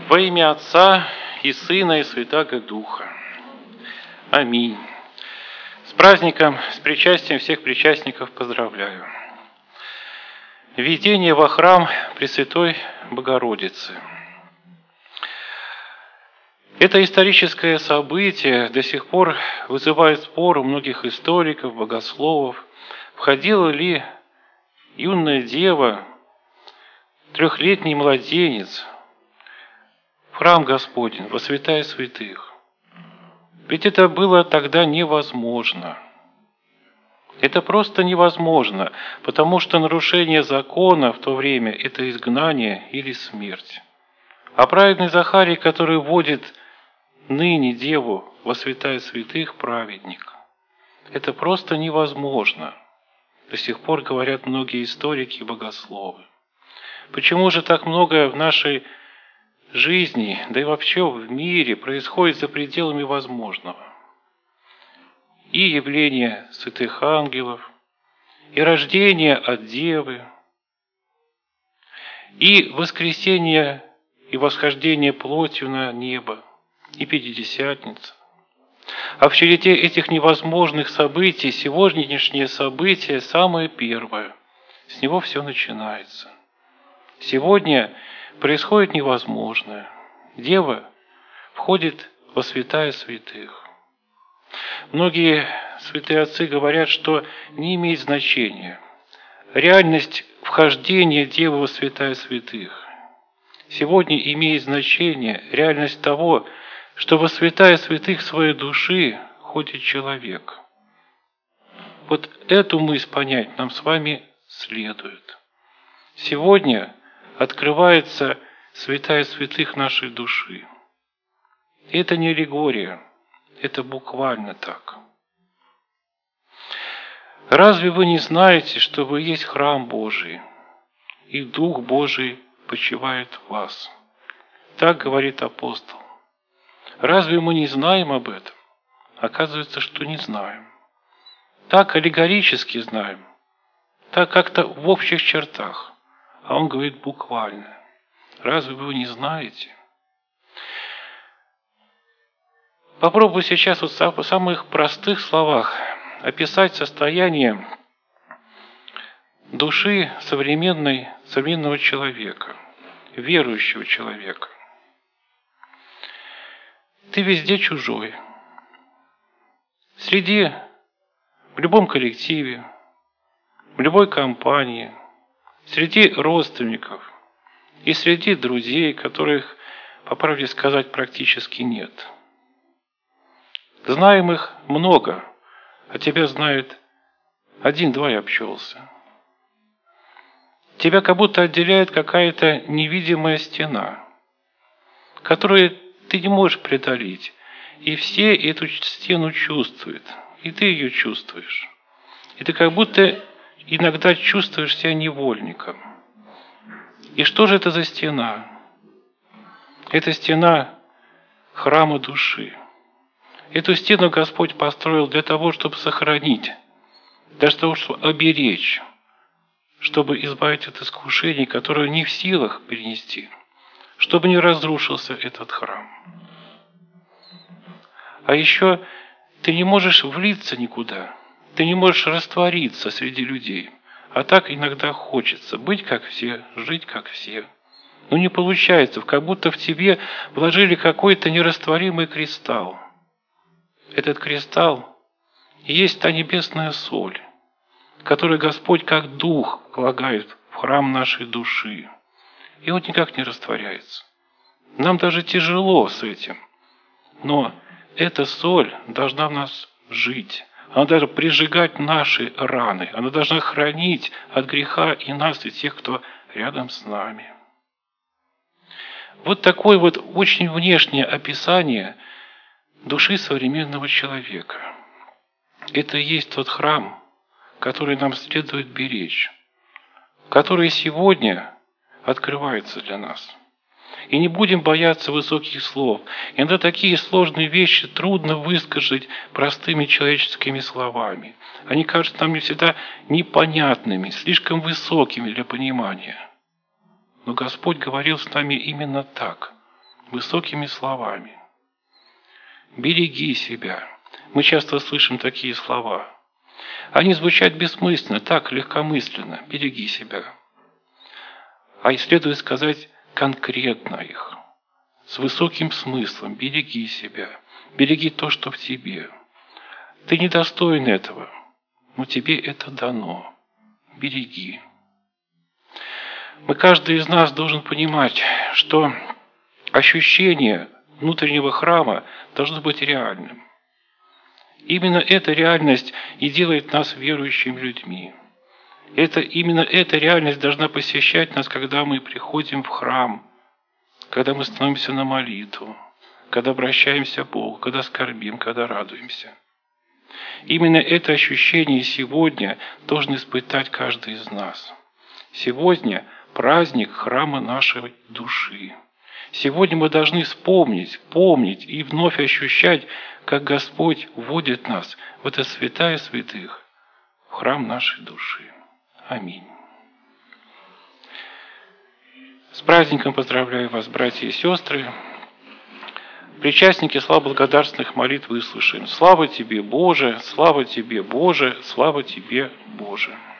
Во имя Отца и Сына и Святаго Духа. Аминь. С праздником, с причастием всех причастников поздравляю. Введение во храм Пресвятой Богородицы. Это историческое событие до сих пор вызывает спор у многих историков, богословов. Входила ли юная дева, трехлетний младенец в храм Господень, во святая святых? Ведь это было тогда невозможно. Это просто невозможно, потому что нарушение закона в то время – это изгнание или смерть. А праведный Захарий, который вводит ныне деву во святая святых, праведник. Это просто невозможно. До сих пор говорят многие историки и богословы. Почему же так многое в нашей жизни, да и вообще в мире происходит за пределами возможного? И явление святых ангелов, и рождение от девы, и воскресение и восхождение плотью на небо, и Пятидесятница. А в череде этих невозможных событий сегодняшнее событие самое первое. С него все начинается. Сегодня происходит невозможное. Дева входит во святая святых. Многие святые отцы говорят, что не имеет значения реальность вхождения Девы во святая святых. Сегодня имеет значение реальность того, что во святая святых своей души ходит человек. Вот эту мысль понять нам с вами следует. Сегодня открывается святая святых нашей души. И это не аллегория, это буквально так. Разве вы не знаете, что вы есть храм Божий, и Дух Божий почивает в вас? Так говорит апостол. Разве мы не знаем об этом? Оказывается, что не знаем. Так аллегорически знаем, так как-то в общих чертах. А он говорит буквально. Разве вы не знаете? Попробую сейчас вот в самых простых словах описать состояние души современного человека, верующего человека. Ты везде чужой. В любом коллективе, в любой компании, среди родственников и среди друзей, которых, по правде сказать, практически нет. Знаем их много, а тебя знают один-два и обчелся. Тебя как будто отделяет какая-то невидимая стена, которую ты не можешь преодолеть. И все эту стену чувствуют, и ты ее чувствуешь. И ты как будто иногда чувствуешь себя невольником. И что же это за стена? Это стена храма души. Эту стену Господь построил для того, чтобы сохранить, для того, чтобы оберечь, чтобы избавить от искушений, которые не в силах перенести, чтобы не разрушился этот храм. А еще ты не можешь влиться никуда, ты не можешь раствориться среди людей. А так иногда хочется быть как все, жить как все. Но не получается, как будто в тебе вложили какой-то нерастворимый кристалл. Этот кристалл и есть та небесная соль, которую Господь как дух влагает в храм нашей души. И он никак не растворяется. Нам даже тяжело с этим. Но эта соль должна в нас жить. Она должна прижигать наши раны. Она должна хранить от греха и нас, и тех, кто рядом с нами. Вот такое вот очень внешнее описание души современного человека. Это и есть тот храм, который нам следует беречь, который сегодня открывается для нас. И не будем бояться высоких слов. Иногда такие сложные вещи трудно высказать простыми человеческими словами. Они кажутся нам не всегда непонятными, слишком высокими для понимания. Но Господь говорил с нами именно так. высокими словами. Береги себя. Мы часто слышим такие слова. Они звучат бессмысленно, так легкомысленно. Береги себя. А и следует сказать конкретно их, с высоким смыслом. Береги себя. Береги то, что в тебе. Ты недостоин этого, но тебе это дано. Береги. Каждый из нас должен понимать, что ощущение внутреннего храма должно быть реальным. Именно эта реальность и делает нас верующими людьми. Именно эта реальность должна посещать нас, когда мы приходим в храм, когда мы становимся на молитву, когда обращаемся к Богу, когда скорбим, когда радуемся. Именно это ощущение сегодня должен испытать каждый из нас. Сегодня праздник храма нашей души. Сегодня мы должны вспомнить, помнить и вновь ощущать, как Господь вводит нас в это святая святых, в храм нашей души. Аминь. С праздником поздравляю вас, братья и сестры. Причастники, слава благодарственных молитв выслушаем. Слава Тебе, Боже, слава Тебе, Боже, слава Тебе, Боже.